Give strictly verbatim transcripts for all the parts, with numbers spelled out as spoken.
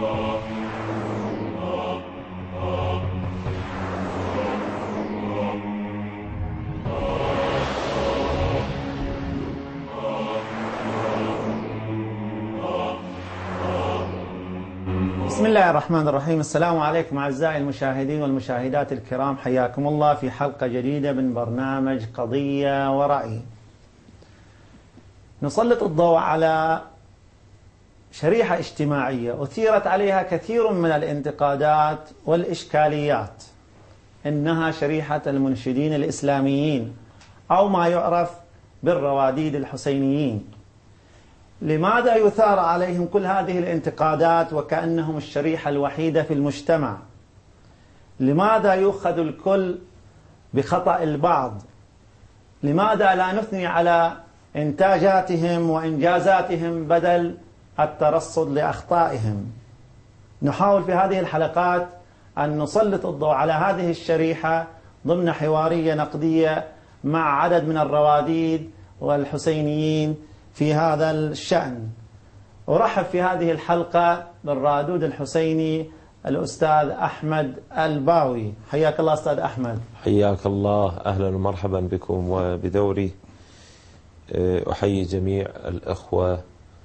بسم الله الرحمن الرحيم. السلام عليكم أعزائي المشاهدين والمشاهدات الكرام، حياكم الله في حلقة جديدة من برنامج قضية ورأي. نسلط الضوء على شريحة اجتماعية أثيرت عليها كثير من الانتقادات والإشكاليات، إنها شريحة المنشدين الإسلاميين أو ما يعرف بالرواديد الحسينيين. لماذا يثار عليهم كل هذه الانتقادات وكأنهم الشريحة الوحيدة في المجتمع؟ لماذا يؤخذ الكل بخطأ البعض؟ لماذا لا نثني على إنتاجاتهم وإنجازاتهم بدل الترصد لأخطائهم؟ نحاول في هذه الحلقات أن نسلط الضوء على هذه الشريحة ضمن حوارية نقدية مع عدد من الرواديد والحسينيين في هذا الشأن. أرحب في هذه الحلقة بالرادود الحسيني الأستاذ أحمد الباوي. حياك الله أستاذ أحمد. حياك الله، أهلا ومرحبا بكم. وبدوري أحيي جميع الأخوة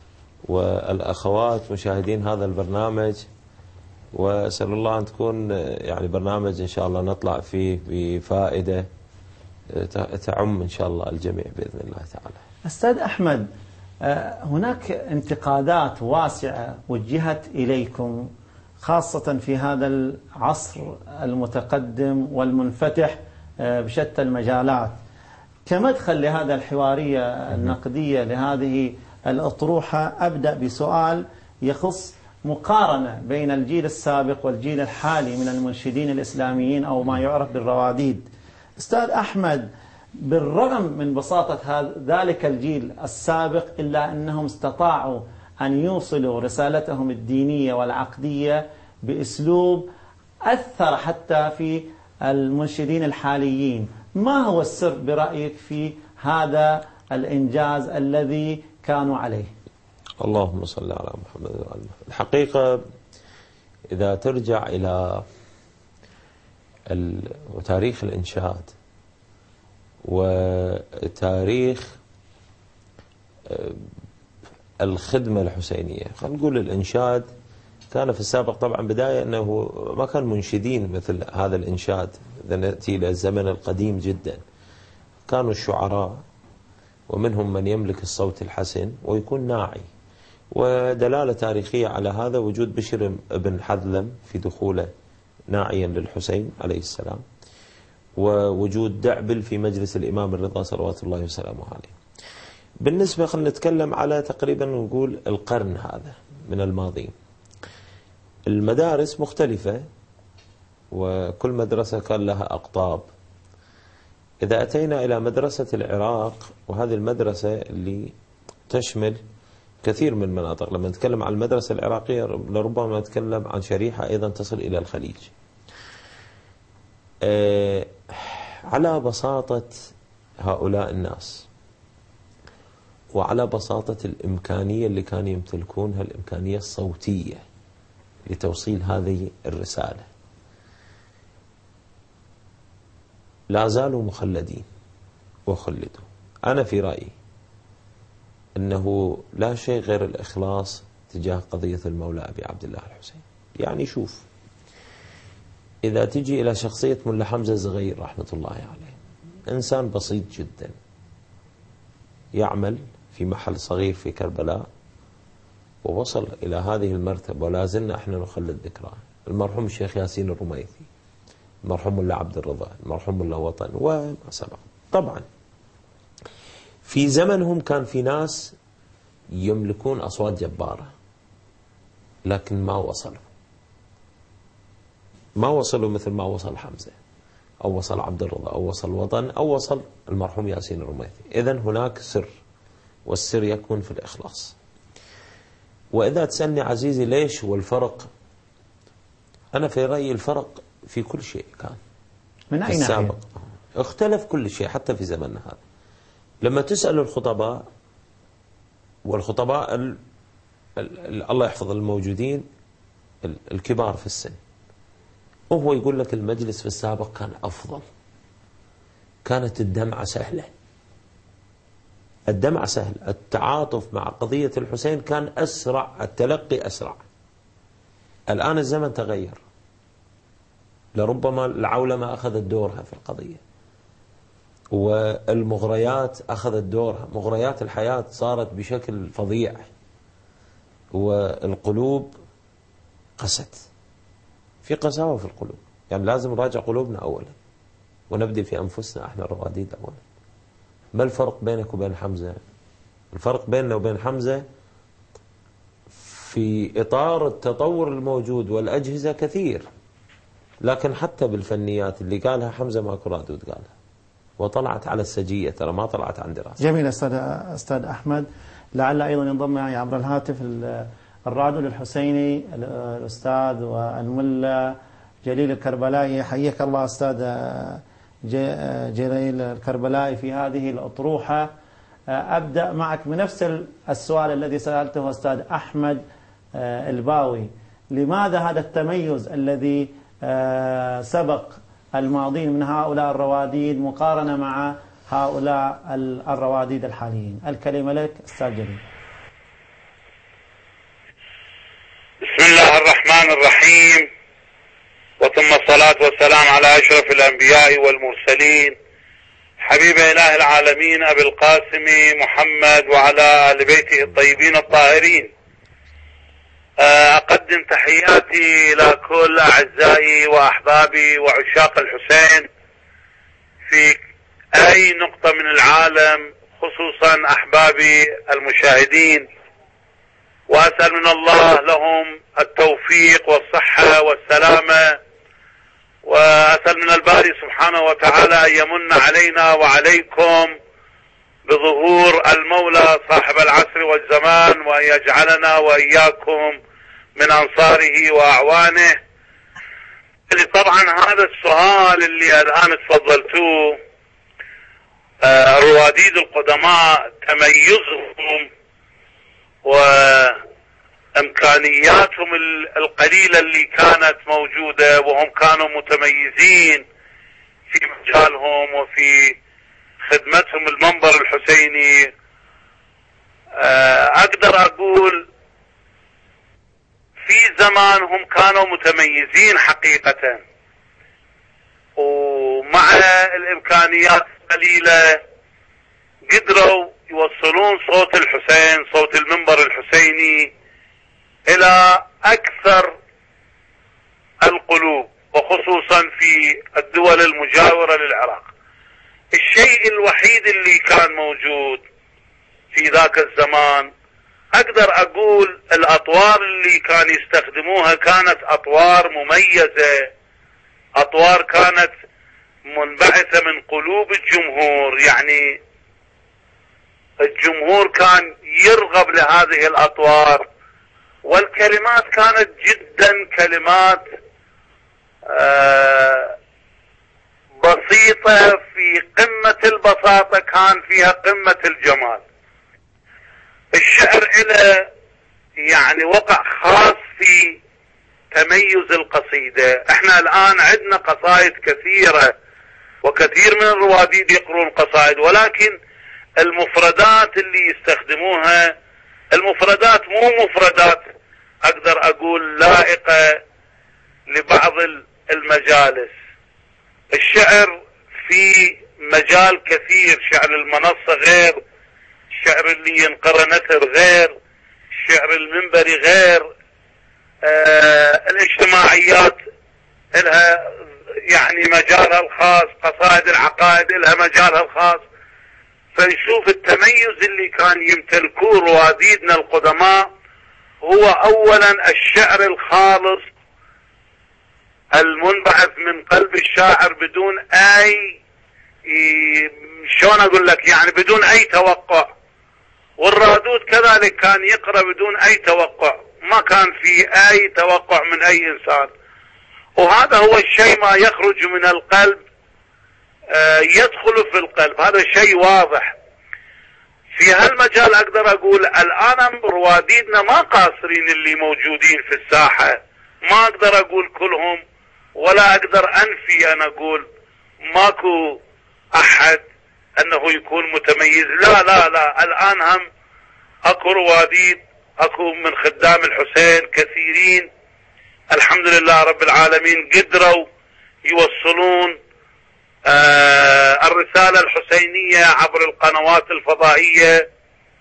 والأخوات مشاهدين هذا البرنامج، وأسأل الله أن تكون يعني برنامج إن شاء الله نطلع فيه بفائدة تعم إن شاء الله الجميع بإذن الله تعالى. أستاذ أحمد، هناك انتقادات واسعة وجهت إليكم خاصة في هذا العصر المتقدم والمنفتح بشتى المجالات. كمدخل لهذا الحوارية النقدية لهذه الأطروحة، أبدأ بسؤال يخص مقارنة بين الجيل السابق والجيل الحالي من المنشدين الإسلاميين أو ما يعرف بالرواديد. أستاذ أحمد، بالرغم من بساطة ذلك الجيل السابق إلا أنهم استطاعوا أن يوصلوا رسالتهم الدينية والعقدية بأسلوب أثر حتى في المنشدين الحاليين. ما هو السر برأيك في هذا الإنجاز الذي كانوا عليه؟ اللهم صل على محمد وعلى محمد. الحقيقة إذا ترجع إلى تاريخ الإنشاد وتاريخ الخدمة الحسينية، خلينا نقول الإنشاد كان في السابق طبعا بداية أنه ما كان منشدين مثل هذا الإنشاد. إذا نأتي إلى الزمن القديم جدا كانوا الشعراء ومنهم من يملك الصوت الحسن ويكون ناعي، ودلالة تاريخية على هذا وجود بشر بن حذلم في دخوله ناعيا للحسين عليه السلام، ووجود دعبل في مجلس الإمام الرضا صلوات الله وسلامه عليه. بالنسبة خلينا نتكلم على تقريبا نقول القرن هذا من الماضي، المدارس مختلفة وكل مدرسة كان لها أقطاب. إذا أتينا إلى مدرسة العراق، وهذه المدرسة اللي تشمل كثير من المناطق، لما نتكلم عن المدرسة العراقية لربما نتكلم عن شريحة أيضا تصل إلى الخليج. أه على بساطة هؤلاء الناس وعلى بساطة الإمكانية اللي كانوا يمتلكونها، الإمكانية الصوتية لتوصيل هذه الرسالة، لا زالوا مخلدين وخلدوا. أنا في رأيي أنه لا شيء غير الإخلاص تجاه قضية المولى أبي عبد الله الحسين. يعني شوف، إذا تجي إلى شخصية ملا حمزة الزغير رحمة الله عليه، إنسان بسيط جدا يعمل في محل صغير في كربلاء ووصل إلى هذه المرتبة، ولا زلنا احنا نخلد ذكراه. المرحوم الشيخ ياسين الرميثي، المرحوم ملا عبد الرضا، المرحوم ملا وطن وما سبق. طبعا في زمنهم كان في ناس يملكون أصوات جبارة لكن ما وصلوا ما وصلوا مثل ما وصل حمزة أو وصل عبد الرضا أو وصل وطن أو وصل المرحوم ياسين الرميثي. إذن هناك سر، والسر يكون في الإخلاص. وإذا تسألني عزيزي ليش والفرق، أنا في رأيي الفرق في كل شيء كان من أي ناحية؟ اختلف كل شيء حتى في زمننا هذا. لما تسأل الخطباء والخطباء ال... ال... الله يحفظ الموجودين الكبار في السن، وهو يقول لك المجلس في السابق كان أفضل، كانت الدمعة سهلة، الدمعة سهل، التعاطف مع قضية الحسين كان أسرع، التلقي أسرع. الآن الزمن تغير، لربما العولمة أخذت دورها في القضية، والمغريات أخذت دورها، مغريات الحياة صارت بشكل فظيع، والقلوب قست، في قساوة في القلوب. يعني لازم نراجع قلوبنا أولا، ونبدأ في أنفسنا احنا الرواديد أولا. ما الفرق بينك وبين حمزة؟ الفرق بيننا وبين حمزة في إطار التطور الموجود والأجهزة كثير، لكن حتى بالفنيات اللي قالها حمزة ماكو رادود قالها، وطلعت على السجية، ترى ما طلعت عن دراسة. جميل أستاذ أستاذ أحمد. لعل أيضا ينضم معي عبر الهاتف الرادود الحسيني الأستاذ والملا جليل الكربلائي. حياك الله أستاذ جليل الكربلائي في هذه الأطروحة. أبدأ معك بنفس السؤال الذي سألته أستاذ أحمد الباوي. لماذا هذا التميز الذي سبق الماضين من هؤلاء الرواديد مقارنة مع هؤلاء الرواديد الحاليين؟ الكلمة لك أستاذ جليل. بسم الله الرحمن الرحيم، وثم الصلاة والسلام على أشرف الأنبياء والمرسلين حبيب إله العالمين أبي القاسم محمد وعلى آل بيته الطيبين الطاهرين. أقدم تحياتي إلى كل أعزائي وأحبابي وعشاق الحسين في أي نقطة من العالم، خصوصا أحبابي المشاهدين، وأسأل من الله لهم التوفيق والصحة والسلامة، وأسأل من الباري سبحانه وتعالى أن يمن علينا وعليكم بظهور المولى صاحب العصر والزمان، وأن يجعلنا وإياكم من أنصاره وأعوانه. طبعا هذا السؤال اللي الآن تفضلتوه، الرواديد القدماء تميزهم وإمكانياتهم القليلة اللي كانت موجودة، وهم كانوا متميزين في مجالهم وفي خدمتهم المنبر الحسيني. أقدر أقول في زمانهم كانوا متميزين حقيقة، ومع الإمكانيات القليلة قدروا يوصلون صوت الحسين، صوت المنبر الحسيني، إلى أكثر القلوب، وخصوصا في الدول المجاورة للعراق. الشيء الوحيد اللي كان موجود في ذاك الزمان، أقدر أقول الأطوار اللي كان يستخدموها كانت أطوار مميزة، أطوار كانت منبعثة من قلوب الجمهور. يعني الجمهور كان يرغب لهذه الأطوار، والكلمات كانت جدا كلمات آه بسيطة، في قمة البساطة، كان فيها قمة الجمال. الشعر له يعني وقع خاص في تميز القصيدة. احنا الآن عندنا قصائد كثيرة، وكثير من الرواديد يقرون قصائد، ولكن المفردات اللي يستخدموها المفردات مو مفردات اقدر اقول لائقة لبعض المجالس. الشعر في مجال كثير، شعر المنصة غير، الشعر اللي ينقر نثر غير، الشعر المنبري غير، آه الاجتماعيات لها يعني مجالها الخاص، قصائد العقائد لها مجالها الخاص. فنشوف التميز اللي كان يمتلكوه رواديدنا القدماء هو اولا الشعر الخالص المنبعث من قلب الشاعر بدون اي، شلون اقول لك، يعني بدون اي توقع. والرادود كذلك كان يقرأ بدون اي توقع، ما كان في اي توقع من اي انسان، وهذا هو الشيء ما يخرج من القلب يدخل في القلب، هذا شيء واضح. في هالمجال اقدر اقول الان رواديدنا ما قاصرين اللي موجودين في الساحة، ما اقدر اقول كلهم ولا اقدر انفي ان اقول ماكو احد انه يكون متميز. لا لا لا الان هم اكو رواديد، اكو من خدام الحسين كثيرين الحمد لله رب العالمين قدروا يوصلون آه الرسالة الحسينية عبر القنوات الفضائية،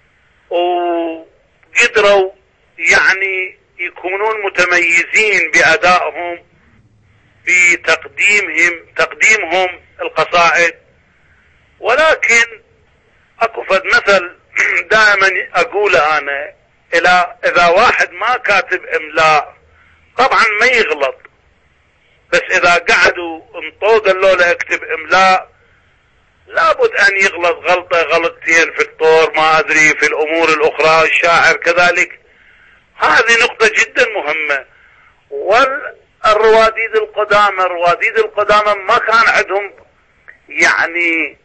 وقدروا يعني يكونون متميزين بأدائهم بتقديمهم تقديمهم القصائد. ولكن اكو فد مثل دائما اقوله انا، الى اذا واحد ما كاتب املاء طبعا ما يغلط، بس اذا قعدوا انطوه قالوا له اكتب املاء لابد ان يغلط غلطة غلطتين في الطور ما ادري في الامور الاخرى. الشاعر كذلك، هذه نقطة جدا مهمة. والرواديد القدامى الرواديد القدامى ما كان عندهم يعني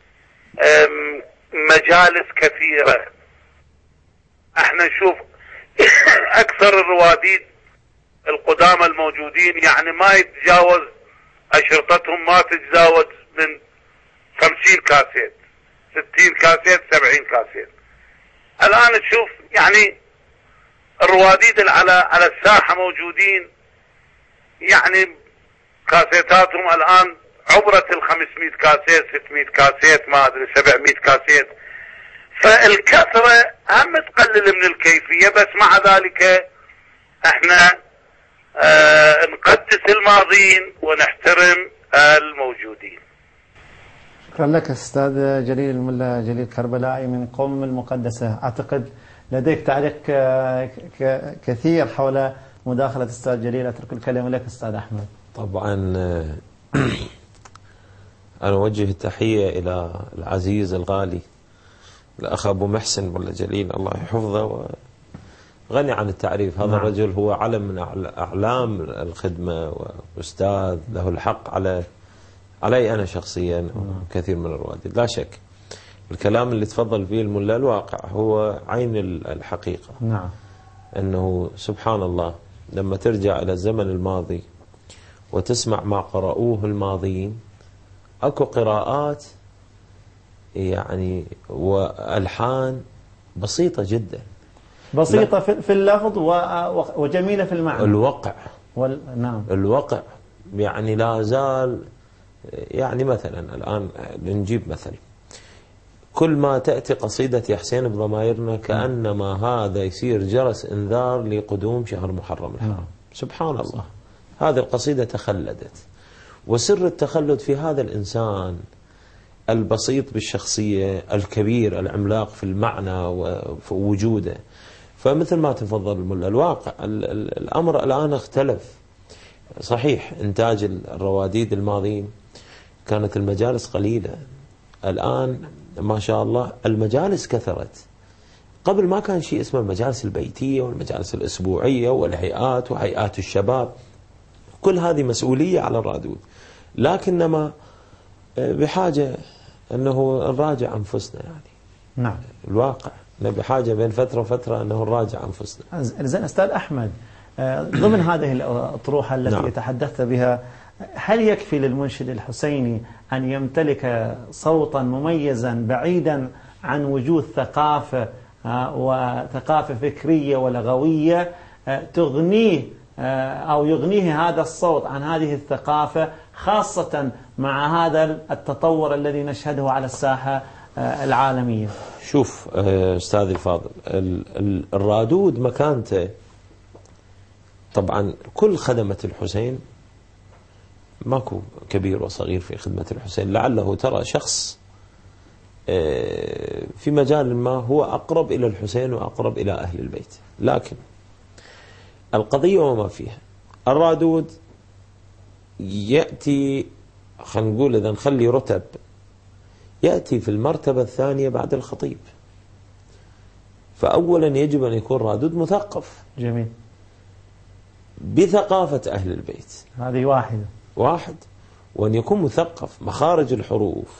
مجالس كثيرة. احنا نشوف اكثر الرواديد القدامى الموجودين يعني ما يتجاوز اشرطتهم ما تتجاوز من خمسين كاسيت ستين كاسيت سبعين كاسيت. الان تشوف يعني الرواديد على على الساحة موجودين يعني كاسيتاتهم الان عبرت ال خمسمئة كاسيت ستمئة كاسيت ما ادري سبعمئة كاسيت. فالكثرة هم تقلل من الكيفية، بس مع ذلك احنا اه نقدس الماضين ونحترم الموجودين. شكرا لك استاذ جليل الملا جليل كربلائي من قم المقدسة. اعتقد لديك تعليق كثير حول مداخلة استاذ جليل، اترك الكلمة لك استاذ احمد. طبعا أنا أوجه التحية إلى العزيز الغالي الأخ أبو محسن ولا جليل الله يحفظه وغني عن التعريف. هذا نعم. الرجل هو علم من أعلام الخدمة وأستاذ له الحق على علي أنا شخصيا وكثير من الرواديد. لا شك الكلام اللي تفضل فيه الملا الواقع هو عين الحقيقة. نعم. أنه سبحان الله لما ترجع إلى الزمن الماضي وتسمع ما قرأوه الماضيين، اكو قراءات يعني والحان بسيطه جدا، بسيطه في اللفظ وجميله في المعنى. الوقع وال... نعم الوقع يعني لا زال. يعني مثلا الان نجيب مثل، كل ما تاتي قصيده يا حسين بضمائرنا كانما هذا يصير جرس انذار لقدوم شهر محرم الحرام. نعم. سبحان الله صح. هذه القصيده تخلدت، وسر التخلد في هذا الإنسان البسيط بالشخصية الكبير العملاق في المعنى وفي وجوده. فمثل ما تفضل الملا الواقع الأمر الآن اختلف. صحيح إنتاج الرواديد الماضيين كانت المجالس قليلة، الآن ما شاء الله المجالس كثرت. قبل ما كان شيء اسمه المجالس البيتية والمجالس الأسبوعية والهيئات وهيئات الشباب، كل هذه مسؤولية على الرادود، لكنما بحاجة أنه نراجع أنفسنا. يعني نعم الواقع بحاجة بين فترة وفترة أنه نراجع أنفسنا. زين أستاذ أحمد، ضمن هذه الأطروحة التي نعم. تحدثت بها، هل يكفي للمنشد الحسيني أن يمتلك صوتا مميزا بعيدا عن وجود ثقافة وثقافة فكرية ولغوية تغنيه أو يغنيه هذا الصوت عن هذه الثقافة، خاصة مع هذا التطور الذي نشهده على الساحة العالمية؟ شوف أستاذي الفاضل، الرادود مكانته طبعا كل خدمة الحسين، ماكو كبير وصغير في خدمة الحسين. لعله ترى شخص في مجال ما هو أقرب إلى الحسين وأقرب إلى أهل البيت، لكن القضية وما فيها. الرادود يأتي، خلينا نقول إذا نخلي رتب، يأتي في المرتبة الثانية بعد الخطيب. فأولا يجب أن يكون رادود مثقف. جميل. بثقافة أهل البيت، هذه واحدة واحد، وأن يكون مثقف، مخارج الحروف،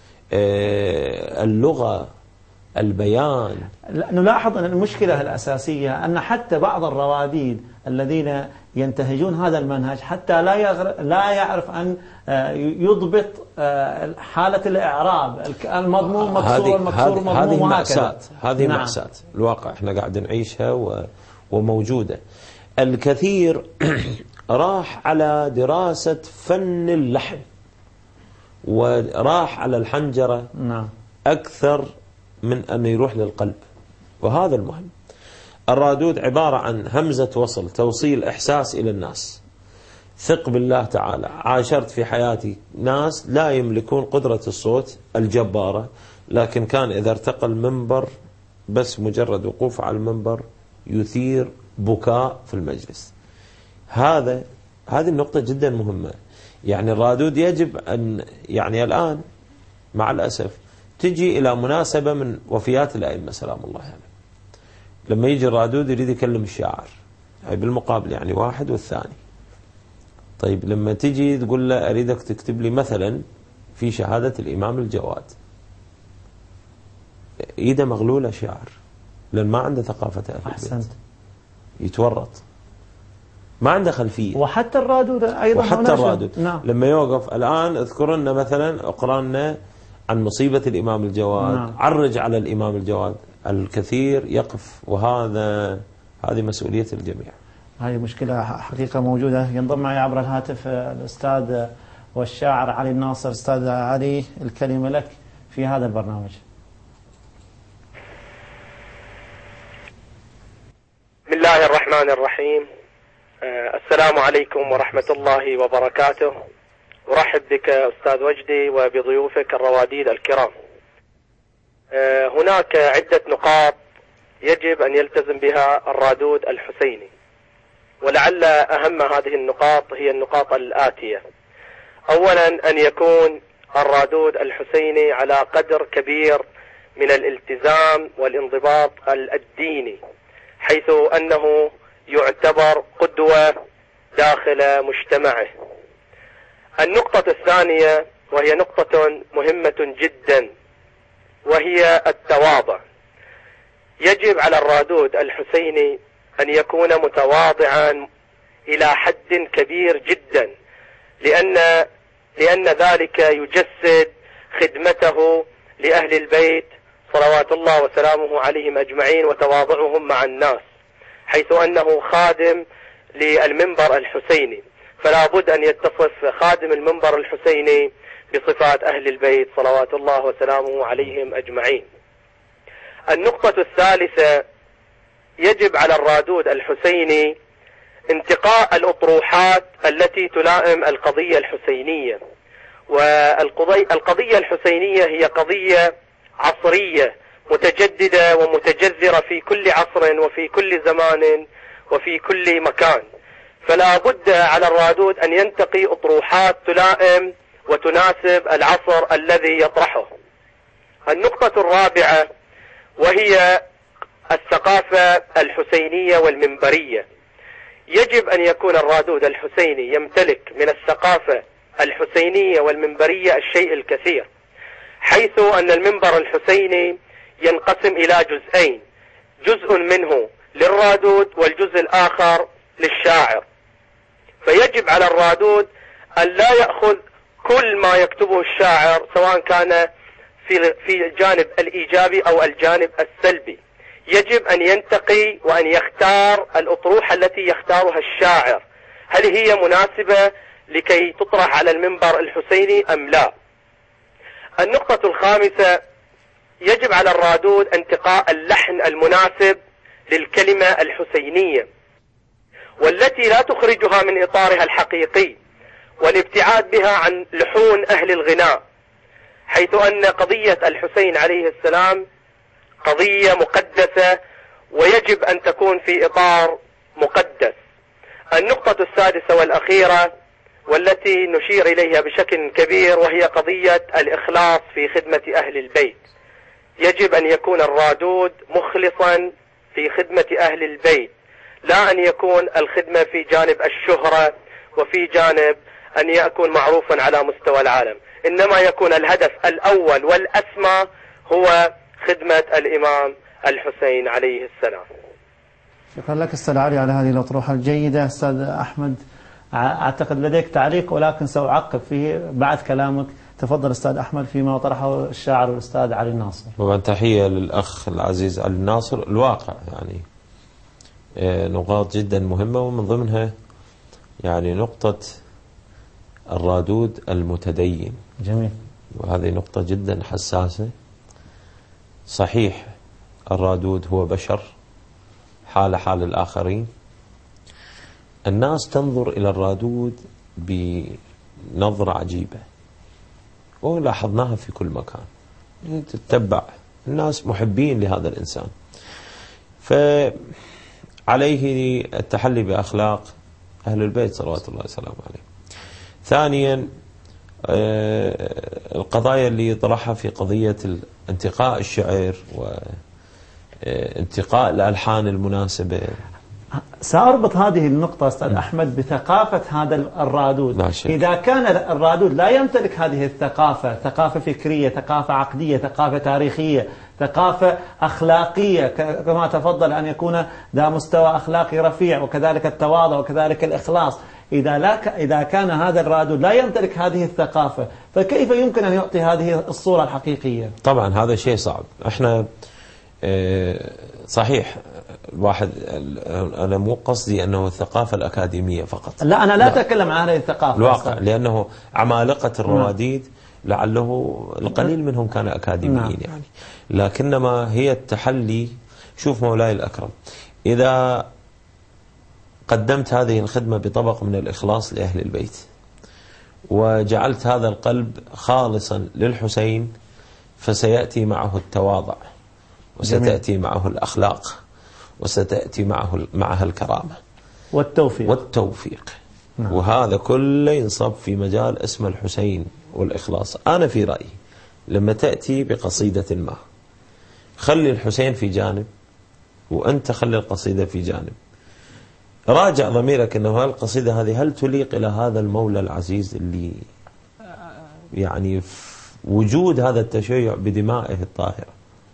اللغة، البيان. نلاحظ أن المشكلة الأساسية أن حتى بعض الرواديد الذين ينتهجون هذا المنهج حتى لا لا يعرف أن يضبط حالة الإعراب، المضموم مكسور والمكسور مضموم. هذه مأساة، هذه نعم. مأساة الواقع احنا قاعد نعيشها وموجودة. الكثير راح على دراسة فن اللحن وراح على الحنجرة نعم. أكثر من أن يروح للقلب، وهذا المهم. الرادود عبارة عن همزة وصل، توصيل إحساس إلى الناس. ثق بالله تعالى، عاشرت في حياتي ناس لا يملكون قدرة الصوت الجبارة، لكن كان إذا ارتقى المنبر بس مجرد وقوف على المنبر يثير بكاء في المجلس. هذا هذه النقطة جدا مهمة. يعني الرادود يجب أن يعني الآن مع الأسف تجي إلى مناسبة من وفيات الأئمة سلام الله عليهم، يعني لما يجي الرادود يريد يكلم الشاعر، يعني بالمقابل يعني واحد والثاني. طيب لما تجي تقول له أريدك تكتب لي مثلا في شهادة الإمام الجواد، إيده مغلولة شاعر، لأن ما عنده ثقافة أهل البيت. أحسنت. يتورط، ما عنده خلفية. وحتى الرادود أيضا، وحتى الرادود نعم. لما يوقف الآن اذكر لنا مثلا اقرأ لنا عن مصيبة الإمام الجواد، نعم. عرج على الإمام الجواد. الكثير يقف، وهذا هذه مسؤولية الجميع. هذه مشكلة حقيقة موجودة. ينضم معي عبر الهاتف الأستاذ والشاعر علي الناصر. أستاذ علي، الكلمة لك في هذا البرنامج. بسم الله الرحمن الرحيم. السلام عليكم ورحمة الله وبركاته. أرحب بك أستاذ وجدي وبضيوفك الرواديد الكرام. هناك عدة نقاط يجب أن يلتزم بها الرادود الحسيني، ولعل أهم هذه النقاط هي النقاط الآتية. أولا، أن يكون الرادود الحسيني على قدر كبير من الالتزام والانضباط الديني، حيث أنه يعتبر قدوة داخل مجتمعه. النقطة الثانية وهي نقطة مهمة جدا، وهي التواضع. يجب على الرادود الحسيني أن يكون متواضعا إلى حد كبير جدا، لأن لأن ذلك يجسد خدمته لأهل البيت صلوات الله وسلامه عليهم أجمعين وتواضعهم مع الناس، حيث أنه خادم للمنبر الحسيني، فلا بد أن يتصف خادم المنبر الحسيني بصفات أهل البيت صلوات الله وسلامه عليهم أجمعين. النقطة الثالثة، يجب على الرادود الحسيني انتقاء الأطروحات التي تلائم القضية الحسينية. والقضية الحسينية هي قضية عصرية متجددة ومتجذرة في كل عصر وفي كل زمان وفي كل مكان، فلا بد على الرادود أن ينتقي أطروحات تلائم وتناسب العصر الذي يطرحه. النقطة الرابعة وهي الثقافة الحسينية والمنبرية. يجب أن يكون الرادود الحسيني يمتلك من الثقافة الحسينية والمنبرية الشيء الكثير، حيث أن المنبر الحسيني ينقسم إلى جزئين، جزء منه للرادود والجزء الآخر للشاعر. فيجب على الرادود أن لا يأخذ كل ما يكتبه الشاعر، سواء كان في في الجانب الإيجابي أو الجانب السلبي. يجب أن ينتقي وأن يختار الأطروحة التي يختارها الشاعر، هل هي مناسبة لكي تطرح على المنبر الحسيني أم لا. النقطة الخامسة، يجب على الرادود انتقاء اللحن المناسب للكلمة الحسينية، والتي لا تخرجها من إطارها الحقيقي، والابتعاد بها عن لحون أهل الغناء، حيث أن قضية الحسين عليه السلام قضية مقدسة ويجب أن تكون في إطار مقدس. النقطة السادسة والأخيرة والتي نشير إليها بشكل كبير وهي قضية الإخلاص في خدمة أهل البيت. يجب أن يكون الرادود مخلصا في خدمة أهل البيت، لا أن يكون الخدمة في جانب الشهرة وفي جانب أن يكون معروفا على مستوى العالم، إنما يكون الهدف الأول والأسمى هو خدمة الإمام الحسين عليه السلام. شكرا لك أستاذ علي على هذه الأطروحة الجيدة. أستاذ أحمد، أعتقد لديك تعليق ولكن سأعقب فيه بعد كلامك. تفضل أستاذ أحمد فيما طرحه الشاعر والأستاذ علي الناصر. طبعا تحية للأخ العزيز علي الناصر. الواقع يعني نقاط جدا مهمة، ومن ضمنها يعني نقطة الرادود المتدين. جميل. وهذه نقطة جدا حساسة. صحيح الرادود هو بشر حال حال الآخرين. الناس تنظر إلى الرادود بنظرة عجيبة، ولاحظناها في كل مكان. تتبع الناس محبين لهذا الإنسان، فعليه التحلي بأخلاق أهل البيت صلوات الله وسلامه عليه. ثانيا القضايا اللي طرحها في قضية انتقاء الشعر وانتقاء الألحان المناسبة. سأربط هذه النقطة أستاذ أحمد بثقافة هذا الرادود. إذا كان الرادود لا يمتلك هذه الثقافة، ثقافة فكرية، ثقافة عقدية، ثقافة تاريخية، ثقافة أخلاقية، كما تفضل أن يكون ذا مستوى أخلاقي رفيع، وكذلك التواضع وكذلك الإخلاص، إذا لا إذا كان هذا الرادود لا يمتلك هذه الثقافة، فكيف يمكن أن يعطي هذه الصورة الحقيقية؟ طبعا هذا شيء صعب. احنا صحيح الواحد، أنا مو قصدي أنه الثقافة الأكاديمية فقط، لا أنا لا, لا. أتكلم عن هذه الثقافة الواقع، لأنه عمالقة الرواديد لعله القليل منهم كان أكاديميين. نعم. يعني لكنما هي التحلي. شوف مولاي الأكرم، إذا قدمت هذه الخدمة بطبق من الإخلاص لأهل البيت، وجعلت هذا القلب خالصا للحسين، فسيأتي معه التواضع، وستأتي معه الأخلاق، وستأتي معه معها الكرامة والتوفيق والتوفيق. نعم. وهذا كله ينصب في مجال اسم الحسين والإخلاص. أنا في رأيي لما تأتي بقصيدة ما، خلي الحسين في جانب، وأنت خلي القصيدة في جانب. راجع ضميرك أنه القصيدة هذه هل تليق إلى هذا المولى العزيز اللي يعني وجود هذا التشيع بدمائه الطاهرة.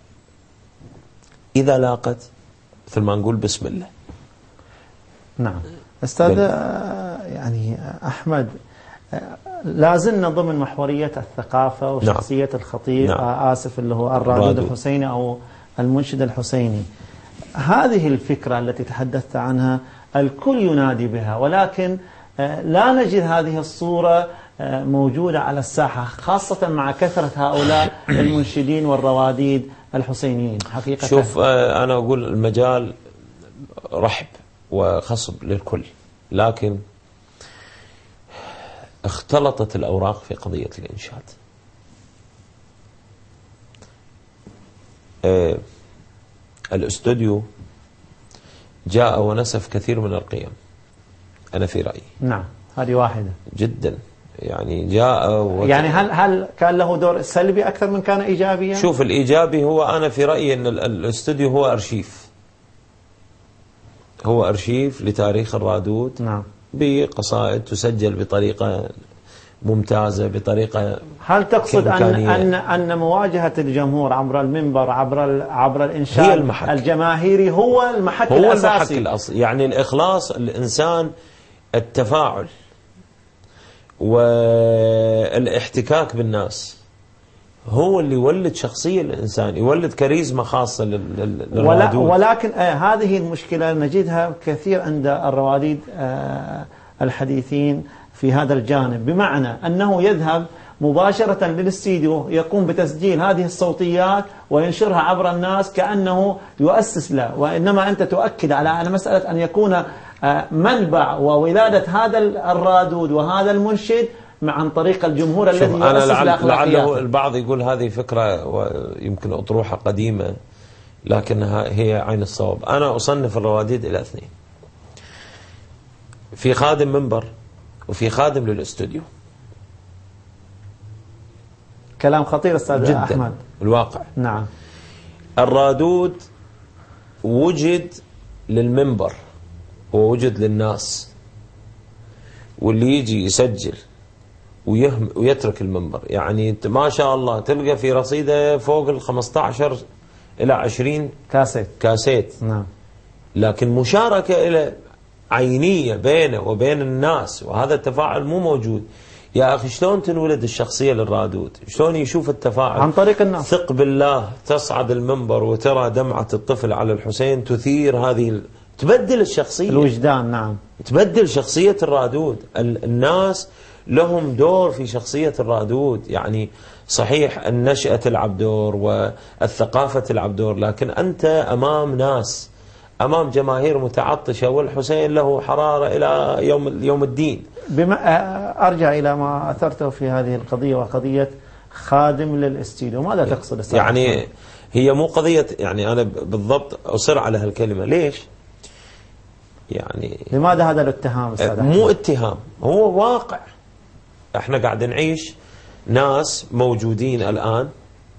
إذا لاقت مثل ما نقول بسم الله. نعم. أستاذ يعني أحمد، لازلنا ضمن محورية الثقافة وشخصية. نعم. الخطيب. نعم. آسف اللي هو الرادود الحسيني أو المنشد الحسيني. هذه الفكرة التي تحدثت عنها الكل ينادي بها، ولكن لا نجد هذه الصورة موجودة على الساحة، خاصة مع كثرة هؤلاء المنشدين والرواديد الحسينيين. حقيقة شوف، أنا أقول المجال رحب وخصب للكل، لكن اختلطت الأوراق في قضية الإنشاد. آه الاستوديو جاء ونسف كثير من القيم، أنا في رأيي. نعم، هذه واحدة جدا. يعني جاء وت... يعني هل هل كان له دور سلبي أكثر من كان إيجابيا؟ شوف، الإيجابي هو أنا في رأيي أن الاستوديو هو أرشيف، هو أرشيف لتاريخ الرادود. نعم. بقصائد تسجل بطريقة ممتازة، بطريقة. هل تقصد أن أن أن مواجهة الجمهور عبر المنبر، عبر عبر الإنشاد هي المحك. الجماهيري هو المحك هو الأساسي؟ المحك الأصلي. يعني الإخلاص، الإنسان، التفاعل والاحتكاك بالناس هو اللي يولد شخصية الإنسان، يولد كاريزما خاصة للروادود. ولكن آه هذه المشكلة نجدها كثير عند الرواديد آه الحديثين في هذا الجانب، بمعنى أنه يذهب مباشرة للاستديو، يقوم بتسجيل هذه الصوتيات وينشرها عبر الناس كأنه يؤسس له، وإنما أنت تؤكد على مسألة أن يكون منبع وولادة هذا الرادود وهذا المنشد عن طريق الجمهور الذي يؤسس الأخلاقيات. لعله البعض يقول هذه فكرة ويمكن أطروحة قديمة، لكنها هي عين الصواب. أنا أصنف الرواديد إلى اثنين: في خادم منبر، وفي خادم للاستوديو. كلام خطير أستاذ جدا أحمد. الواقع. نعم. الرادود وجد للمنبر ووجد للناس، واللي يجي يسجل ويهم ويترك المنبر. يعني ما شاء الله تلقى في رصيده فوق ال خمسة عشر إلى عشرين كاسيت كاسيت نعم. لكن مشاركة إلى عينية بينه وبين الناس، وهذا التفاعل مو موجود. يا أخي شلون تنولد الشخصية للرادود؟ شلون يشوف التفاعل؟ عن طريق الناس. ثق بالله، تصعد المنبر وترى دمعة الطفل على الحسين تثير هذه ال... تبدل الشخصية، الوجدان. نعم، تبدل شخصية الرادود. الناس لهم دور في شخصية الرادود. يعني صحيح النشأة تلعب دور والثقافة تلعب دور، لكن أنت أمام ناس، أمام جماهير متعطشة، والحسين له حرارة إلى يوم يوم الدين. بما أرجع إلى ما أثرته في هذه القضية، وقضية خادم للاستديو، ماذا تقصد أستاذ؟ يعني هي مو قضية، يعني أنا بالضبط أصر على هالكلمة. ليش؟ يعني لماذا هذا الاتهام أستاذ؟ مو اتهام، هو واقع. احنا قاعد نعيش ناس موجودين الآن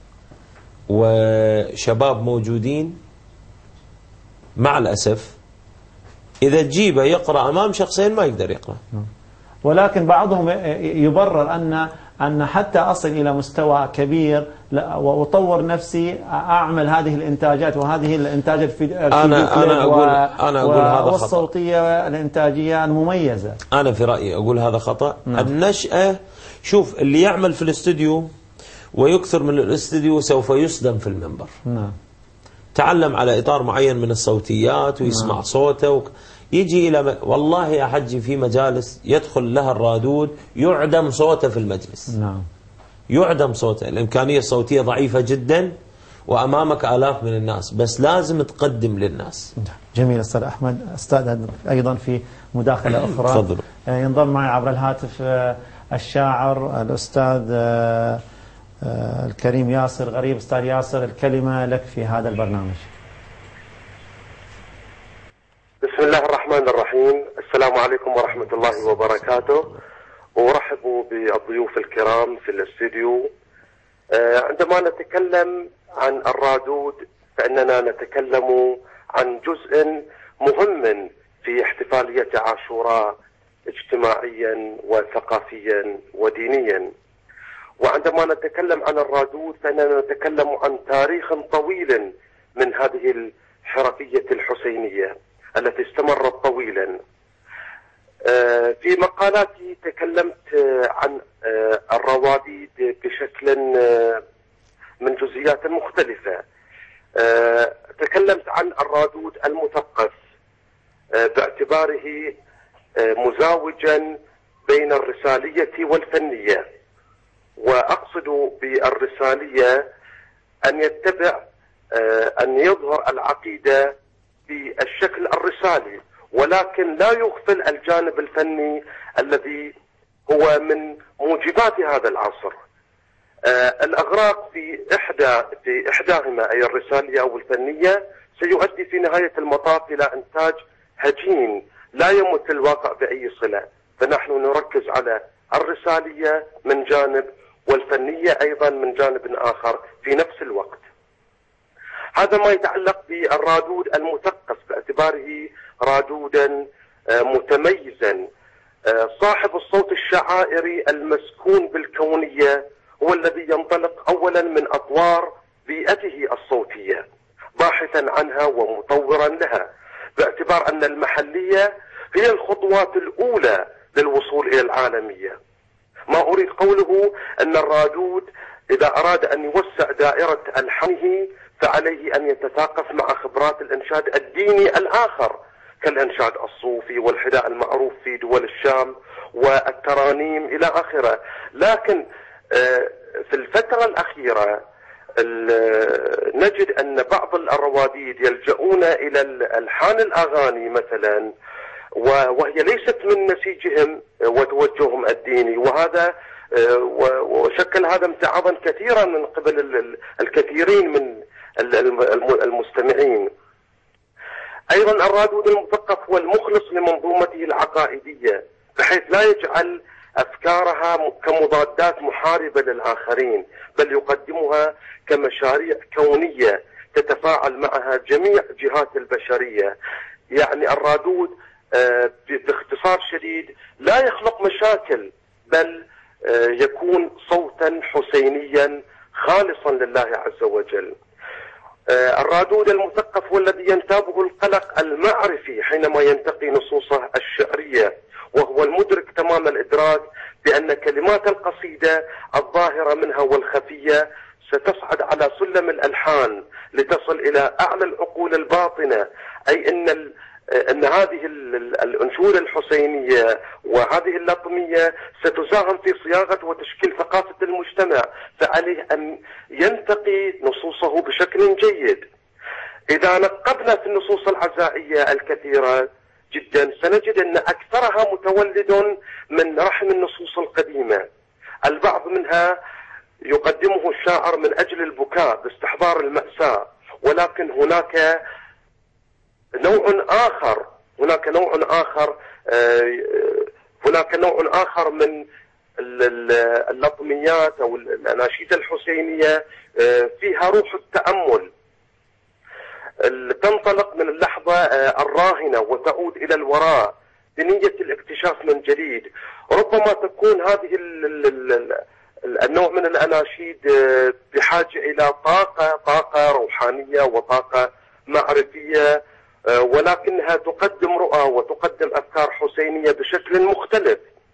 وشباب موجودين، مع الأسف إذا تجيبه يقرأ أمام شخصين ما يقدر يقرأ. ولكن بعضهم يبرر أن أن حتى أصل إلى مستوى كبير وأطور نفسي، أعمل هذه الإنتاجات وهذه الإنتاجات في أنا أنا أقول أنا أقول هذا خطأ، والصوتية الإنتاجية المميزة. أنا في رأيي أقول هذا خطأ. نعم. النشأة، شوف اللي يعمل في الاستوديو ويكثر من الاستوديو سوف يصدم في المنبر. نعم. تعلم على إطار معين من الصوتيات ويسمع نعم. صوته و... يجي إلى م... والله يا حجي في مجالس يدخل لها الرادود يعدم صوته في المجلس. نعم. يعدم صوته، الإمكانية الصوتية ضعيفة جدا وأمامك آلاف من الناس، بس لازم تقدم للناس. جميل أستاذ أحمد. أستاذ أيضا في مداخلة أخرى. تفضل. ينضم معي عبر الهاتف الشاعر الأستاذ الكريم ياسر غريب. أستاذ ياسر، الكلمة لك في هذا البرنامج. بسم الله الرحمن الرحيم. السلام عليكم ورحمة الله وبركاته، وأرحب بالضيوف الكرام في الاستديو. عندما نتكلم عن الرادود فإننا نتكلم عن جزء مهم في احتفالية عاشوراء اجتماعيا وثقافيا ودينيا. وعندما نتكلم عن الرادود فإننا نتكلم عن تاريخ طويل من هذه الحركية الحسينية التي استمرت طويلا. في مقالاتي تكلمت عن الرواديد بشكل من جزئيات مختلفة. تكلمت عن الرادود المثقف باعتباره مزاوجا بين الرسالية والفنية، وأقصد بالرسالية أن يتبع أن يظهر العقيدة بالشكل الرسالي، ولكن لا يغفل الجانب الفني الذي هو من موجبات هذا العصر. الأغراق في إحدى في إحداهما، أي الرسالية أو الفنية، سيؤدي في نهاية المطاف إلى إنتاج هجين لا يمت الواقع بأي صلة. فنحن نركز على الرسالية من جانب والفنية أيضا من جانب آخر في نفس الوقت. هذا ما يتعلق بالرادود المثقف باعتباره رادودا متميزا. صاحب الصوت الشعائري المسكون بالكونية هو الذي ينطلق أولا من أطوار بيئته الصوتية باحثا عنها ومطورا لها، باعتبار أن المحلية هي الخطوات الأولى للوصول إلى العالمية. ما أريد قوله أن الرادود إذا أراد أن يوسع دائرة ألحانه فعليه أن يتثاقف مع خبرات الإنشاد الديني الآخر كالإنشاد الصوفي والحداء المعروف في دول الشام والترانيم إلى آخره. لكن في الفترة الأخيرة نجد أن بعض الرواديد يلجؤون إلى ألحان الأغاني مثلا، وهي ليست من نسيجهم وتوجههم الديني، وهذا وشكل هذا امتعاضا كثيرا من قبل الكثيرين من المستمعين. أيضا الرادود المثقف هو المخلص لمنظومته العقائدية، بحيث لا يجعل أفكارها كمضادات محاربة للآخرين، بل يقدمها كمشاريع كونية تتفاعل معها جميع جهات البشرية. يعني الرادود باختصار شديد لا يخلق مشاكل، بل يكون صوتا حسينيا خالصا لله عز وجل. الرادود المثقف هو الذي ينتابه القلق المعرفي حينما ينتقي نصوصه الشعرية، وهو المدرك تمام الإدراك بأن كلمات القصيدة الظاهرة منها والخفية ستصعد على سلم الألحان لتصل إلى أعلى العقول الباطنة، أي أن أن هذه الأنشودة الحسينية وهذه اللطمية ستساهم في صياغة وتشكيل ثقافة المجتمع، فعليه أن ينتقي نصوصه بشكل جيد. إذا نقبنا في النصوص العزائية الكثيرة جدا سنجد أن أكثرها متولد من رحم النصوص القديمة. البعض منها يقدمه الشاعر من أجل البكاء باستحضار المأساة، ولكن هناك نوع آخر هناك نوع آخر هناك نوع آخر من اللطميات أو الأناشيد الحسينية فيها روح التأمل، تنطلق من اللحظة الراهنة وتعود إلى الوراء بنية الاكتشاف من جديد. ربما تكون هذه النوع من الأناشيد بحاجة إلى طاقة طاقة روحانية وطاقة معرفية، ولكنها تقدم رؤى وتقدم أفكار حسينية بشكل مختلف.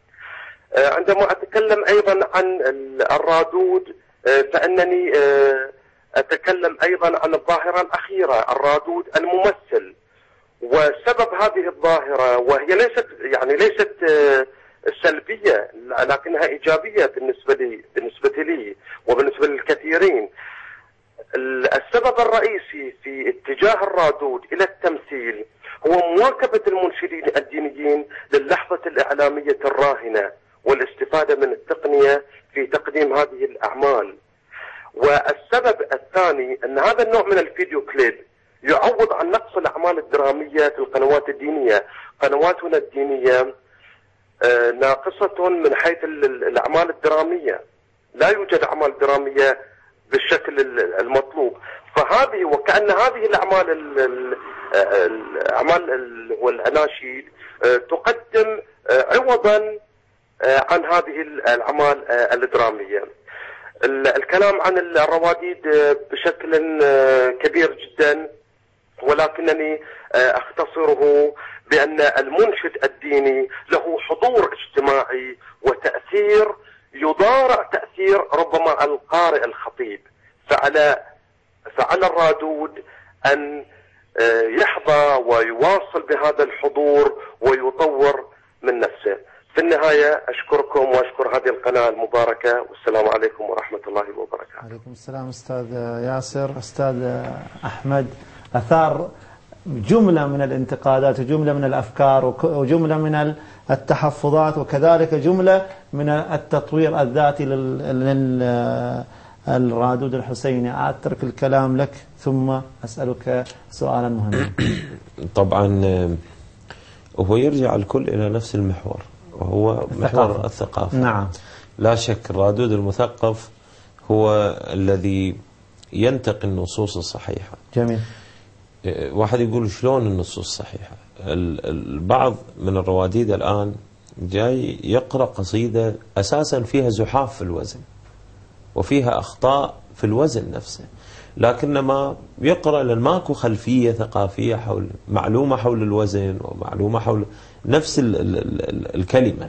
عندما أتكلم أيضا عن الرادود فإنني أتكلم أيضا عن الظاهرة الأخيرة، الرادود الممثل. وسبب هذه الظاهرة وهي ليست يعني ليست سلبية لكنها إيجابية بالنسبة لي بالنسبة لي وبالنسبة للكثيرين. السبب الرئيسي في اتجاه الرادود إلى التمثيل هو مواكبة المنشدين الدينيين للحظة الإعلامية الراهنة والاستفادة من التقنية في تقديم هذه الأعمال. والسبب الثاني أن هذا النوع من الفيديو كليب يعوض عن نقص الأعمال الدرامية في القنوات الدينية. قنواتنا الدينية ناقصة من حيث الأعمال الدرامية، لا يوجد أعمال درامية بالشكل المطلوب. فهذه وكأن هذه الأعمال الأعمال والأناشيد تقدم عوضا عن هذه الأعمال الدرامية. الكلام عن الرواديد بشكل كبير جدا، ولكنني أختصره بأن المنشد الديني له حضور اجتماعي وتأثير يضارع تأثير ربما القارئ الخطيب. فعلى فعلى الرادود أن يحظى ويواصل بهذا الحضور ويطور من نفسه. في النهاية أشكركم وأشكر هذه القناة المباركة، والسلام عليكم ورحمة الله وبركاته. عليكم السلام أستاذ ياسر. أستاذ أحمد أثار جملة من الانتقادات وجملة من الأفكار وجملة من التحفظات وكذلك جملة من التطوير الذاتي للرادود الحسيني. أترك الكلام لك ثم أسألك سؤالا مهما. طبعا هو يرجع الكل إلى نفس المحور وهو محور الثقافة. نعم. لا شك الرادود المثقف هو الذي ينتقي النصوص الصحيحة. جميل. واحد يقول شلون النصوص الصحيحة؟ البعض من الرواديد الآن جاي يقرأ قصيدة أساسا فيها زحاف في الوزن وفيها أخطاء في الوزن نفسه، لكنما يقرأ لأن ماكو خلفية ثقافية حول معلومة حول الوزن ومعلومة حول نفس ال ال ال الكلمة.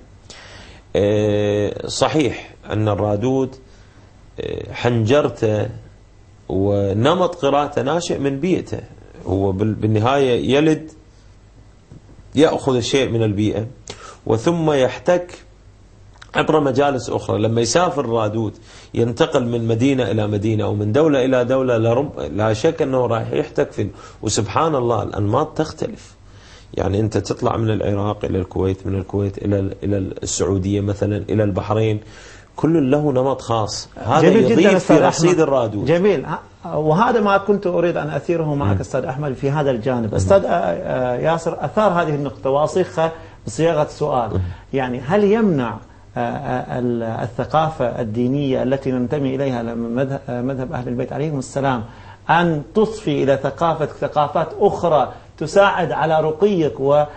صحيح أن الرادود حنجرته ونمط قراءته ناشئ من بيئته، هو بالنهاية يلد يأخذ الشيء من البيئة وثم يحتك عبر مجالس أخرى. لما يسافر الرادود ينتقل من مدينة إلى مدينة أو من دولة إلى دولة، لرب لا شك أنه راح يحتك في، وسبحان الله الأنماط تختلف. يعني أنت تطلع من العراق إلى الكويت، من الكويت إلى إلى السعودية مثلا، إلى البحرين، كل له نمط خاص. هذا يضيف في رصيد الرادود. جميل. وهذا ما كنت أريد أن أثيره معك أستاذ أحمد في هذا الجانب. أستاذ ياسر أثار هذه النقطة وأصيغها بصياغة سؤال. يعني هل يمنع الثقافة الدينية التي ننتمي إليها مذهب أهل البيت عليهم السلام أن تصفي إلى ثقافة ثقافات أخرى تساعد على رقيك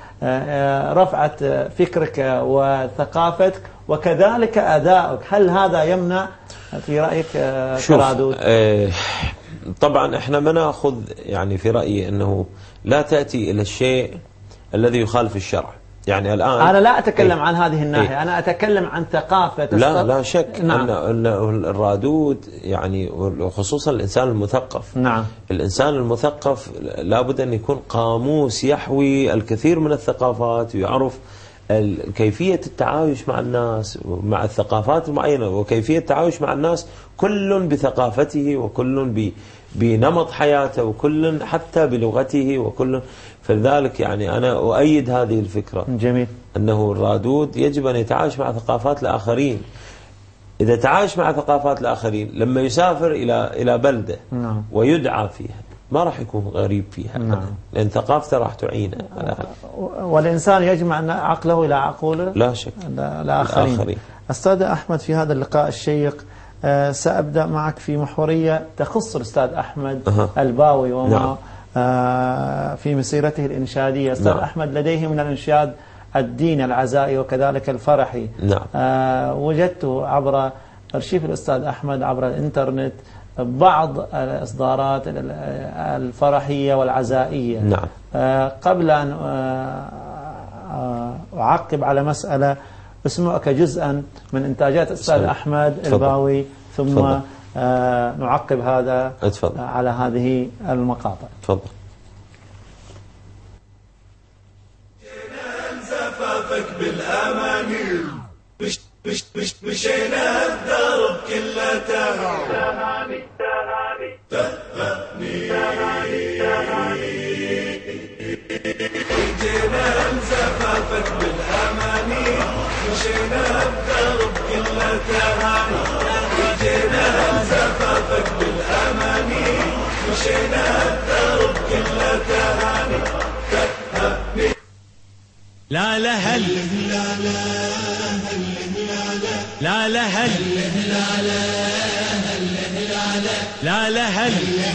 ورفعة فكرك وثقافتك وكذلك أدائك؟ هل هذا يمنع في رأيك كرادود؟ آه طبعا احنا ما ناخذ يعني في رأيي أنه لا تأتي إلى الشيء الذي يخالف الشرع. يعني الآن أنا لا أتكلم إيه؟ عن هذه الناحية، إيه؟ أنا أتكلم عن ثقافة تستط... لا لا شك. نعم. أن الرادود يعني وخصوصا الإنسان المثقف، نعم. الإنسان المثقف لابد أن يكون قاموس يحوي الكثير من الثقافات ويعرف كيفية التعايش مع الناس مع الثقافات المعينة، وكيفية التعايش مع الناس كل بثقافته وكل بنمط حياته وكل حتى بلغته وكل. فلذلك يعني أنا أؤيد هذه الفكرة. جميل. أنه الرادود يجب أن يتعايش مع ثقافات الآخرين. إذا تعايش مع ثقافات الآخرين لما يسافر إلى إلى بلدة نعم. ويدعى فيها ما راح يكون غريب فيها نعم. لأن ثقافته راح تعينه. والإنسان يجمع عقله إلى عقوله لا شك الآخرين. الآخرين. أستاذ أحمد، في هذا اللقاء الشيق أه سأبدأ معك في محورية تخص الأستاذ أحمد أه. الباوي وما نعم. أه في مسيرته الإنشادية. أستاذ نعم. أحمد لديه من الإنشاد الدين العزائي وكذلك الفرحي. نعم. أه وجدته عبر أرشيف الأستاذ أحمد عبر الإنترنت بعض الإصدارات الفرحية والعزائية. نعم. أه قبل أن أعقب على مسألة أسمعك جزءا من إنتاجات الأستاذ أحمد الباوي ثم آه نعقب هذا اتفضل. على هذه المقاطع. تفضل. زفافك بالأماني مش مش مش مشينا الدرب كله تهاني تهاني تهاني جينا زفافك بالأماني مشينا الدرب كله تهاني جينا زفافك بالأماني مشينا الدرب كله تهاني تهاني لا لا هل لا لا لا لا هل لا لا لا لا هل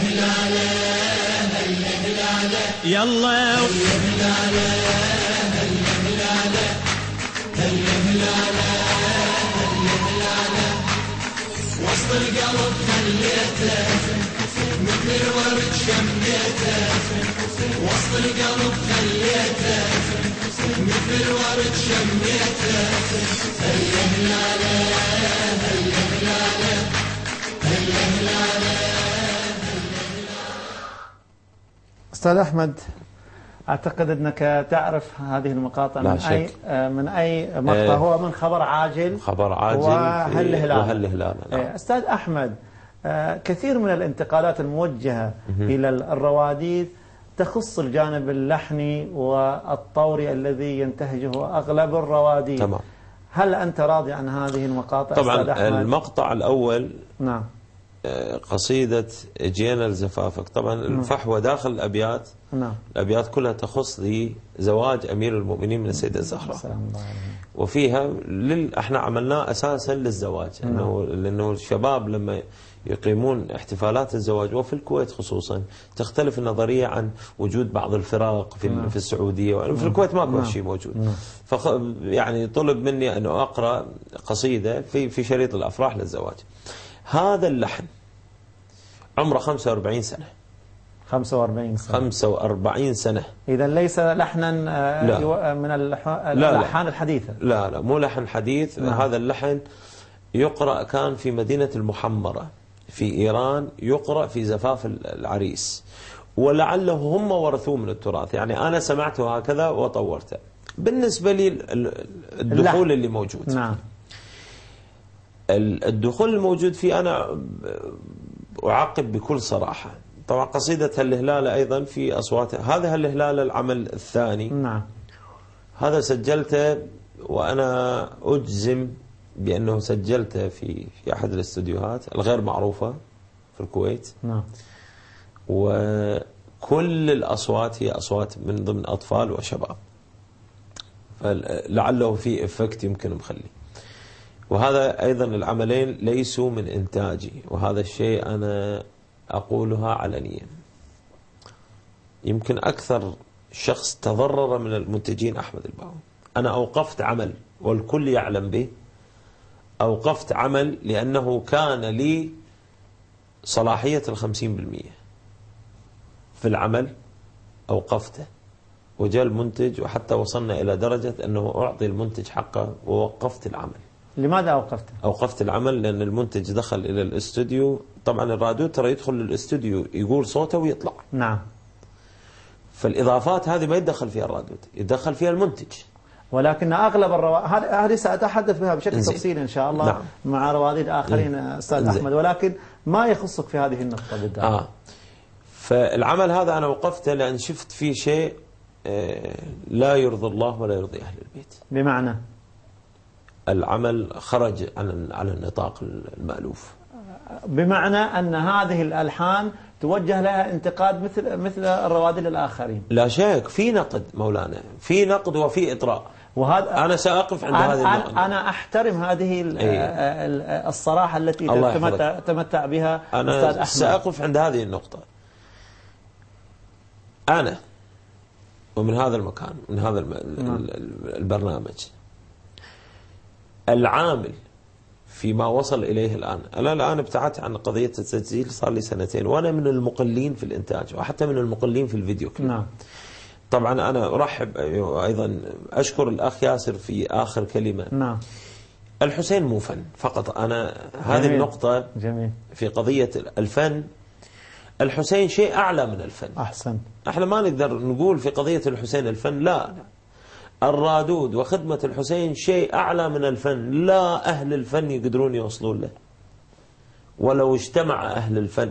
يلا وسط القلب خليته مثل الورد شميته وسط القلب خليته مثل الورد شميته هله هلاله هله هلاله هله هلاله. أستاذ أحمد، أعتقد أنك تعرف هذه المقاطع من أي من أي مقطع. اه هو من خبر عاجل خبر عاجل وهل هلال وهل هلال. نعم. أستاذ أحمد، كثير من الانتقادات الموجهة إلى الرواديد تخص الجانب اللحني والطوري الذي ينتهجه أغلب الرواديد. تمام. هل أنت راضي عن هذه المقاطع؟ طبعا المقطع الأول نعم قصيدة جينا لزفافك، طبعا الفحوى داخل الأبيات. نعم. الأبيات كلها تخص لزواج أمير المؤمنين من السيدة الزهراء، وفيها لل... احنا عملناه أساسا للزواج. نعم. إنه لأنه الشباب لما يقيمون احتفالات الزواج وفي الكويت خصوصا تختلف النظرية عن وجود بعض الفرق في نعم. في السعودية وفي نعم. الكويت ماكو نعم. شيء موجود. نعم. فخ... يعني طلب مني أن أقرأ قصيدة في في شريط الأفراح للزواج. هذا اللحن عمره خمسة وأربعين سنة. خمسة وأربعين سنة. خمسة وأربعين سنة. إذا ليس لحنا لا. من الألحان الحديثة. لا لا مو لحن حديث. نعم. هذا اللحن يقرأ كان في مدينة المحمرة في إيران، يقرأ في زفاف العريس، ولعله هم ورثوه من التراث. يعني أنا سمعته هكذا وطورته. بالنسبة لي الدخول اللحن. اللي موجود. نعم. الدخول الموجود فيه أنا أعقب بكل صراحة. طبعا قصيدة هالهلالة أيضا في أصواتها. هذا هالهلالة العمل الثاني. نعم. هذا سجلته وأنا أجزم بأنه سجلته في في أحد الاستوديوهات الغير معروفة في الكويت. نعم. وكل الأصوات هي أصوات من ضمن أطفال وشباب، فلعله في إفكت يمكن مخلي. وهذا أيضا العملين ليسوا من إنتاجي، وهذا الشيء أنا أقولها علنيا. يمكن أكثر شخص تضرر من المنتجين أحمد الباوي. أنا أوقفت عمل والكل يعلم به. أوقفت عمل لأنه كان لي صلاحية الخمسين بالمئة في العمل أوقفته، وجاء المنتج وحتى وصلنا إلى درجة أنه أعطي المنتج حقه ووقفت العمل. لماذا أوقفته؟ أوقفت العمل لأن المنتج دخل إلى الاستوديو. طبعا الرادود ترى يدخل للاستوديو يقول صوته ويطلع. نعم. فالإضافات هذه ما يتدخل فيها الرادود، يتدخل فيها المنتج. ولكن أغلب الرواديد هذه سأتحدث بها بشكل انزين. تفصيلي إن شاء الله. نعم. مع رواديد آخرين أستاذ انزين. أحمد، ولكن ما يخصك في هذه النقطة بالذات. آه. فالعمل هذا أنا وقفته لأن شفت فيه شيء لا يرضي الله ولا يرضي أهل البيت. بمعنى العمل خرج عن عن النطاق المألوف. بمعنى أن هذه الألحان توجه لها انتقاد مثل مثل الرواديد الآخرين. لا شك في نقد مولانا، في نقد وفي إطراء، وهذا أنا سأقف عند أنا هذه النقد. أنا أحترم هذه الصراحة التي تمتع, تمتع بها أنا أستاذ أحمد. سأقف عند هذه النقطة. أنا ومن هذا المكان، من هذا البرنامج، العامل فيما وصل إليه الآن. أنا الآن ابتعدت عن قضية التسجيل صار لي سنتين، وأنا من المقلين في الإنتاج وحتى من المقلين في الفيديو كليب. نعم. طبعا أنا أرحب أيضا أشكر الأخ ياسر في آخر كلمة. نعم. الحسين مو فن فقط. أنا هذه النقطة جميل. في قضية الفن، الحسين شيء أعلى من الفن. أحسن. احنا ما نقدر نقول في قضية الحسين الفن، لا. الرادود وخدمة الحسين شيء أعلى من الفن، لا أهل الفن يقدرون يوصلون له. ولو اجتمع أهل الفن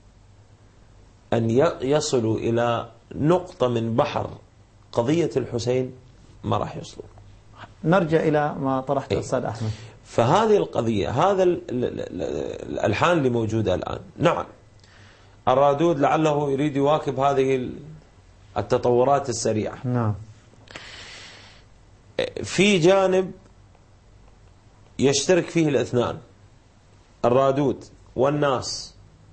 أن يصلوا إلى نقطة من بحر قضية الحسين ما راح يوصلون. نرجع إلى ما طرحته أستاذ أحمد. فهذه القضية، هذا الألحان اللي موجودة الآن، نعم الرادود لعله يريد يواكب هذه التطورات السريعة. نعم. في جانب يشترك فيه الاثنان، الرادود والناس،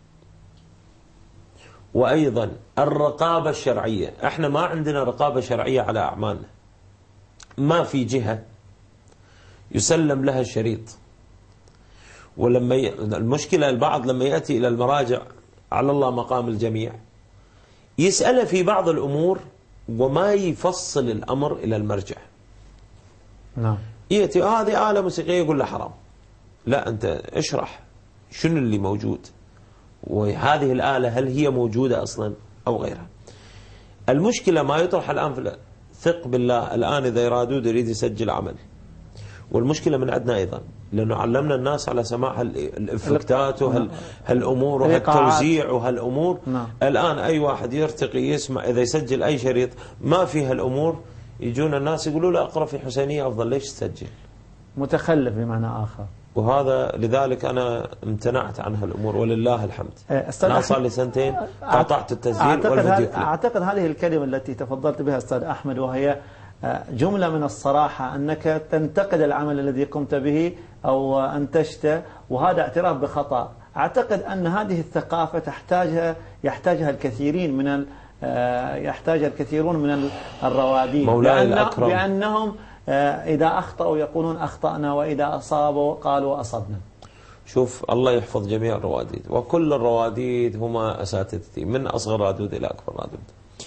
وأيضا الرقابة الشرعية. احنا ما عندنا رقابة شرعية على أعمالنا، ما في جهة يسلم لها الشريط. ولما ي... المشكلة البعض لما يأتي إلى المراجع على الله مقام الجميع يسأل في بعض الأمور وما يفصل الأمر إلى المرجع. نعم. يأتي هذه آلة موسيقية يقول له حرام. لا، أنت اشرح شنو اللي موجود، وهذه الآلة هل هي موجودة أصلا أو غيرها. المشكلة ما يطرح الآن في ثق بالله. الآن إذا رادود يريد يسجل عمل، والمشكلة من عندنا أيضا، لأنه علمنا الناس على سماع الإفكتات وهالأمور وهالتوزيع وهالأمور. نعم. الآن أي واحد يرتقي يسمع إذا يسجل أي شريط ما فيها الأمور، يجون الناس يقولوا له أقرأ في حسينية أفضل، ليش تسجل؟ متخلف بمعنى آخر. وهذا لذلك أنا امتنعت عن هالأمور ولله الحمد. أنا صار لي سنتين قطعت التسجيل والفيديو كليب. أعتقد هذه الكلمة التي تفضلت بها أستاذ أحمد، وهي جملة من الصراحة، أنك تنتقد العمل الذي قمت به أو أنتجته، وهذا اعتراف بخطأ. أعتقد أن هذه الثقافة تحتاجها يحتاجها الكثيرين من يحتاجها الكثيرون من الرواديد، مولاي الأكرم، بأنهم إذا أخطأوا يقولون أخطأنا، وإذا أصابوا قالوا أصبنا. شوف، الله يحفظ جميع الرواديد، وكل الرواديد هما أساتذتي من أصغر رادود إلى أكبر رادود.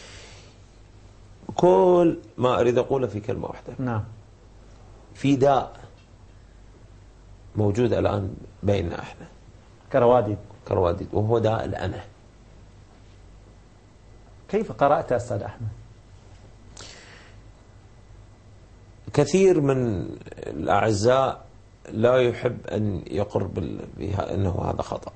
كل ما أريد أقوله في كلمة واحدة. نعم. في داء موجود الآن بيننا احنا كرواديد كرواديد وهو داء الأنا. كيف قرأت أستاذ أحمد؟ كثير من الأعزاء لا يحب أن يقر بأنه هذا خطأ.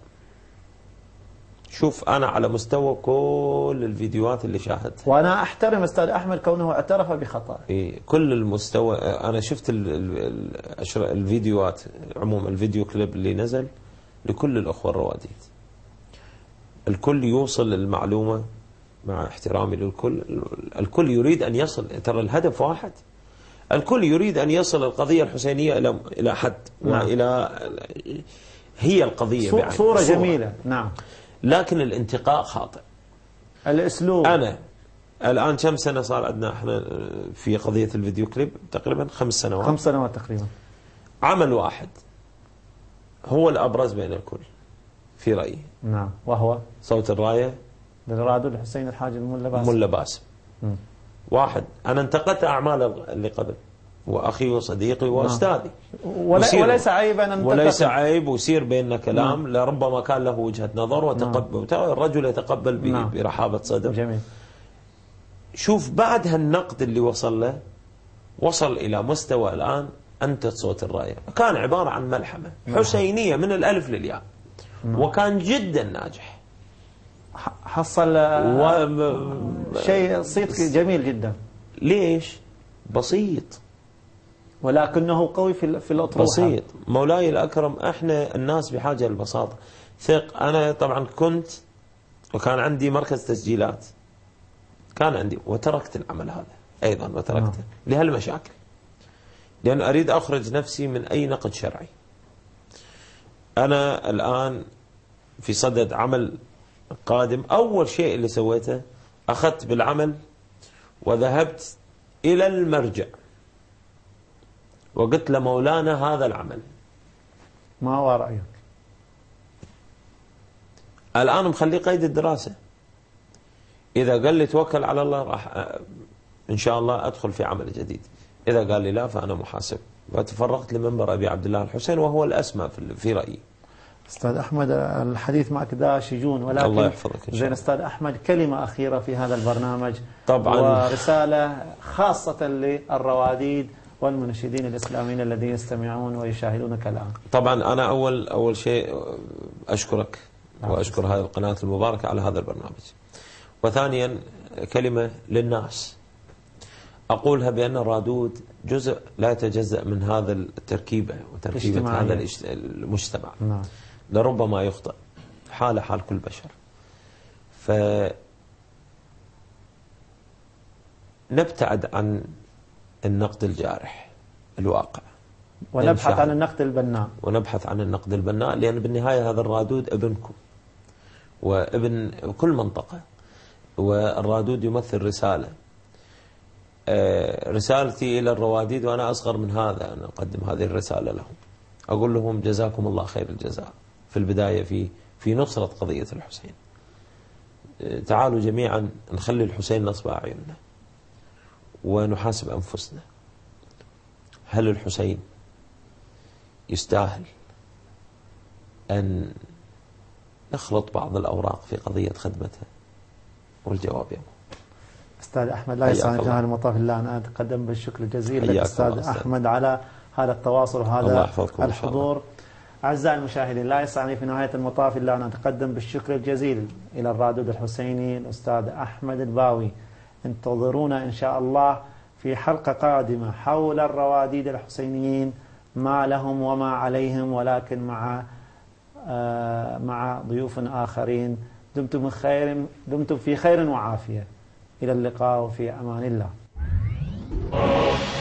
شوف، أنا على مستوى كل الفيديوهات اللي شاهدتها، وأنا أحترم أستاذ أحمد كونه اعترف بخطأ. في كل المستوى. أنا شفت ال ال الفيديوهات عموما، الفيديو كليب اللي نزل لكل الأخوة الرواديد، الكل يوصل المعلومة مع احترامي للكل. الكل يريد أن يصل، ترى الهدف واحد، الكل يريد أن يصل القضية الحسينية إلى إلى حد. نعم. وإلى هي القضية صورة, صورة جميلة. نعم. لكن الانتقاء خاطئ. الأسلوب. أنا الآن كم سنة صار عندنا احنا في قضية الفيديو كليب؟ تقريبا خمس سنوات. خمس سنوات تقريبا. عمل واحد هو الأبرز بين الكل. في رأيي. نعم. وهو صوت الراية للرادود الحسين الحاج الملا باسم. ملا باسم. مم. واحد، أنا انتقدت أعمال اللي قبل، وأخي وصديقي وأستاذي. ولا وليس عيبا أن وليس عيب، ويصير بيننا كلام. نعم. لربما كان له وجهة نظر وتقبل. نعم. الرجل يتقبل نعم. برحابة صدر. جميل. شوف بعد هالنقد اللي وصل له، وصل إلى مستوى الآن أنت صوت الراية كان عبارة عن ملحمة نعم. حسينية من الألف للياء. نعم. وكان جدا ناجح، حصل و... شيء صيت جميل جدا. ليش؟ بسيط، ولكنه قوي في في الأطروحة. بسيط. مولاي الأكرم، احنا الناس بحاجة للبساطة. ثق. أنا طبعا كنت وكان عندي مركز تسجيلات، كان عندي، وتركت العمل هذا أيضا وتركته نعم. لهالمشاكل، لأن أريد أخرج نفسي من أي نقد شرعي. أنا الآن في صدد عمل قادم. أول شيء اللي سويته، أخذت بالعمل وذهبت إلى المرجع وقلت لمولانا هذا العمل ما هو رأيك؟ الآن مخلي قيد الدراسة. إذا قال لي توكل على الله راح إن شاء الله أدخل في عمل جديد، إذا قال لي لا فأنا محاسب. وتفرغت لمنبر أبي عبد الله الحسين، وهو الأسمى في رأيي. أستاذ أحمد، الحديث معك دا شجون، ولكن الله يحفظك. زين أستاذ أحمد، كلمة أخيرة في هذا البرنامج طبعا، ورسالة خاصة للرواديد والمنشدين الإسلاميين الذين يستمعون ويشاهدونك الآن. طبعا أنا أول أول شيء أشكرك وأشكر هذه القناة المباركة على هذا البرنامج. وثانيا كلمة للناس أقولها، بأن الرادود جزء لا يتجزأ من هذا التركيبة وتركيبة هذا المجتمع. نعم. لربما يخطئ، حال حال كل بشر. فنبتعد عن النقد الجارح الواقع، ونبحث عن النقد البناء ونبحث عن النقد البناء، لأن بالنهاية هذا الرادود ابنكم وابن كل منطقة، والرادود يمثل رسالة. رسالتي إلى الرواديد، وأنا أصغر من هذا، أنا أقدم هذه الرسالة لهم، أقول لهم جزاكم الله خير الجزاء في البداية في في نصرة قضية الحسين. تعالوا جميعا نخلي الحسين نصب أعيننا ونحاسب أنفسنا. هل الحسين يستاهل أن نخلط بعض الأوراق في قضية خدمته؟ والجواب يوم. أستاذ أحمد، لا يسعني في هذا المطاف إلا أن أتقدم بالشكر الجزيل للأستاذ أحمد على هذا التواصل وهذا الحضور. أعزائي المشاهدين، لا يسعني في نهاية المطاف إلا أن أتقدم بالشكر الجزيل إلى الرادود الحسيني الأستاذ أحمد الباوي. انتظرونا إن شاء الله في حلقة قادمة حول الرواديد الحسينيين، ما لهم وما عليهم، ولكن مع آه مع ضيوف آخرين. دمتم خير، دمتم في خير وعافية. إلى اللقاء في أمان الله.